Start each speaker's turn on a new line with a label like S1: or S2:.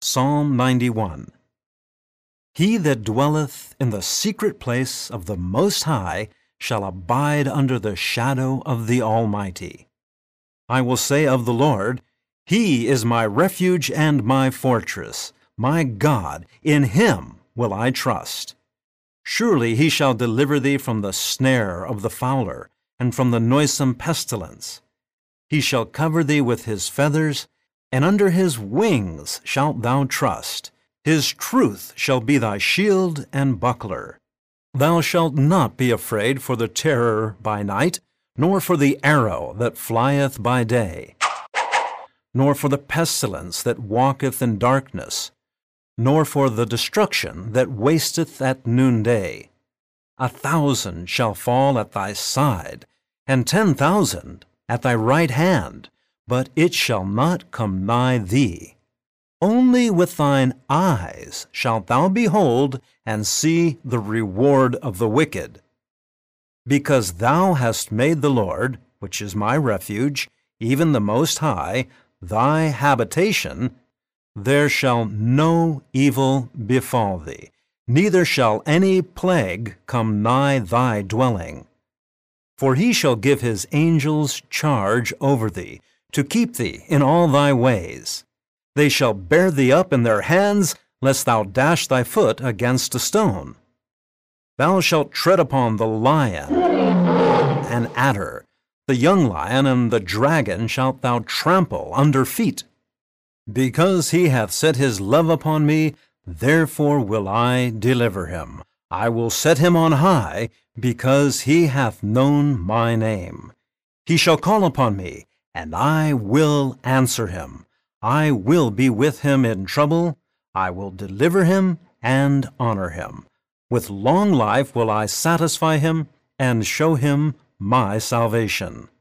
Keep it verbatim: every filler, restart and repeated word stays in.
S1: Psalm ninety-one. He that dwelleth in the secret place of the Most High shall abide under the shadow of the Almighty. I will say of the Lord, He is my refuge and my fortress, my God, in Him will I trust. Surely He shall deliver thee from the snare of the fowler, and from the noisome pestilence. He shall cover thee with His feathers, and under His wings shalt thou trust. His truth shall be thy shield and buckler. Thou shalt not be afraid for the terror by night, nor for the arrow that flieth by day, nor for the pestilence that walketh in darkness, nor for the destruction that wasteth at noonday. A thousand shall fall at thy side, and ten thousand at thy right hand, but it shall not come nigh thee. Only with thine eyes shalt thou behold and see the reward of the wicked. Because thou hast made the Lord, which is my refuge, even the Most High, thy habitation, there shall no evil befall thee, neither shall any plague come nigh thy dwelling. For he shall give his angels charge over thee, to keep thee in all thy ways. They shall bear thee up in their hands, lest thou dash thy foot against a stone. Thou shalt tread upon the lion and adder, the young lion and the dragon shalt thou trample under feet. Because he hath set his love upon me, therefore will I deliver him. I will set him on high, because he hath known my name. He shall call upon me, and I will answer him. I will be with him in trouble. I will deliver him and honor him. With long life will I satisfy him and show him my salvation.